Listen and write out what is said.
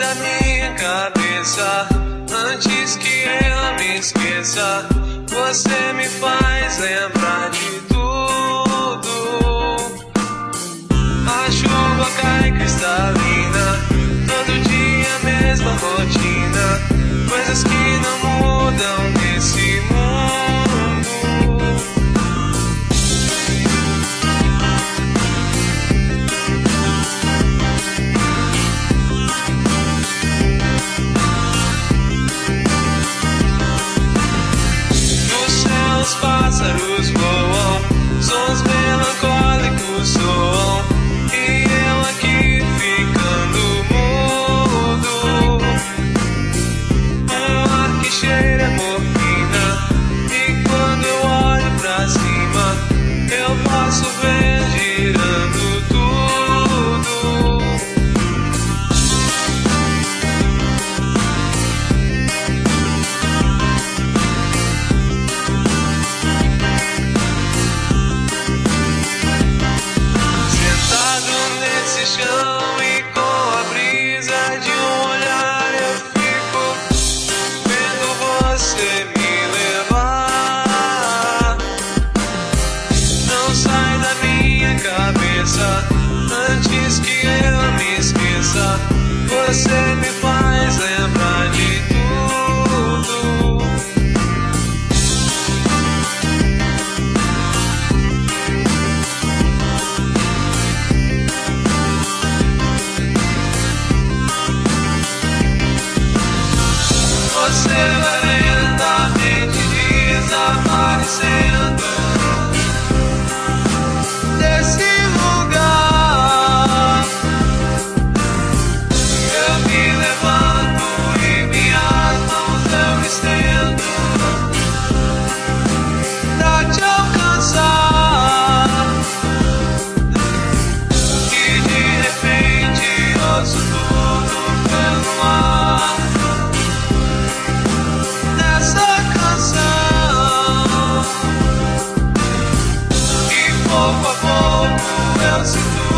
da minha cabeça. Antes que eu me esqueça, você me faz lembrar de tudo. A chuva cai cristalina, todo dia a mesma rotina, coisas que não mudam nesse mundo. No céu os pássaros voam, sons melancólicos soam, e eu aqui ficando mudo. Um ar que cheira morfina, e quando eu olho pra cima, eu posso ver girando tudo. Sentado nesse chão e com a brisa de um olhar, eu fico vendo você me levar. Não sai da minha cabeça, antes que eu me esqueça, você me faz lembrar de tudo. Você vai lentamente desaparecendo desse lugar. Eu me levanto e minhas mãos eu estendo pra te alcançar. E de repente ouço tudo pelo ar. Nessa canção, e pouco a pouco eu sinto